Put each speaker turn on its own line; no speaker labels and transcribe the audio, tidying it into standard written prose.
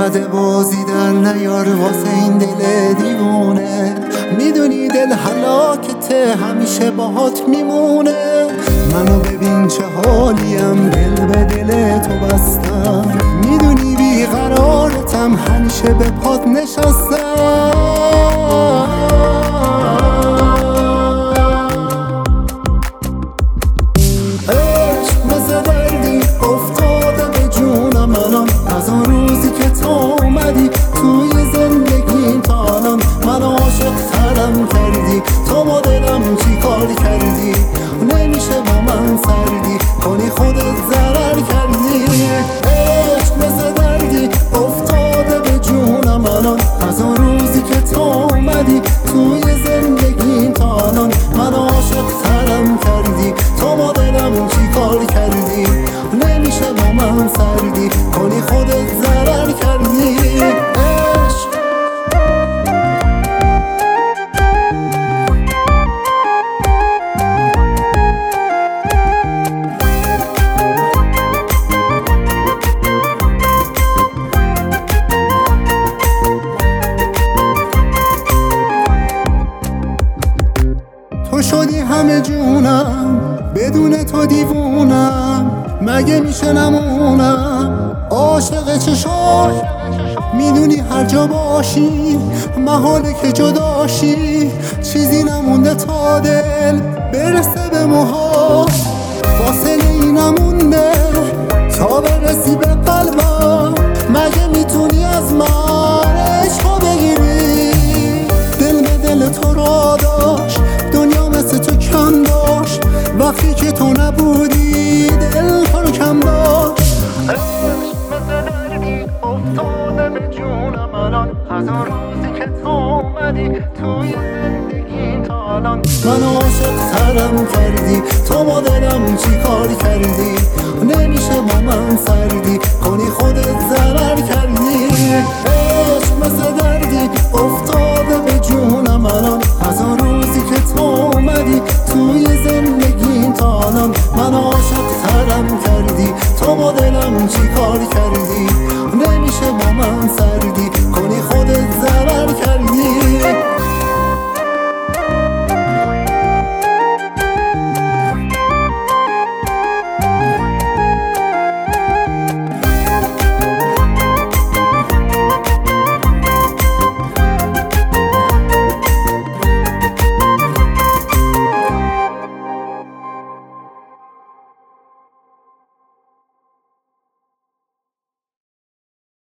زده بازی در نیار واسه این دل دیوونه. میدونی دل هلاکته همیشه باهات میمونه. منو ببین چه حالیم دل به دل تو بستم. میدونی بیقرارتم همیشه به پات نشستم. عشق مثل دردی افتاده به جونم الان. از اون روزی که تو اومدی توی زندگیم تا الان منو عاشق ترم کردی. تو با دلم چی کار کردی؟ نمیشه با من سردی کنی خودت ضرر کردی. عشق مثل دردی افتاده به جونم الان. از اون روزی که تو اومدی توی زندگیم تا الان منو عاشق ترم کردی. تو با دلم چی کار کردی؟ نمیشه با من سردی کنی خودت ضرر کردی. عشق تو شدی همه جونم بدون تو دیوونم. مگه میشه نمونم عاشق چشاش؟ میدونی هر جا باشی محاله که جداشی. چیزی نمونده تا دل برسه به موها. فاصله ای نمونده تا برسی به قلبم. مگه میتونی از من عشقو بگیری؟ دل به دل تو را داشت دنیا مثل تو کم داشت. وقتی که تو نبودی دل تو رو کم داشت. عشق مثل دردی افتاده به جونم الان. از اون روزی که تو اومدی توی زندگی تا الان منو عاشق ترم کردی. تو با دلم چی کار کردی؟ نمیشه با من سردی کنی خودت ضرر کردی. عشق مثل دردی افتاده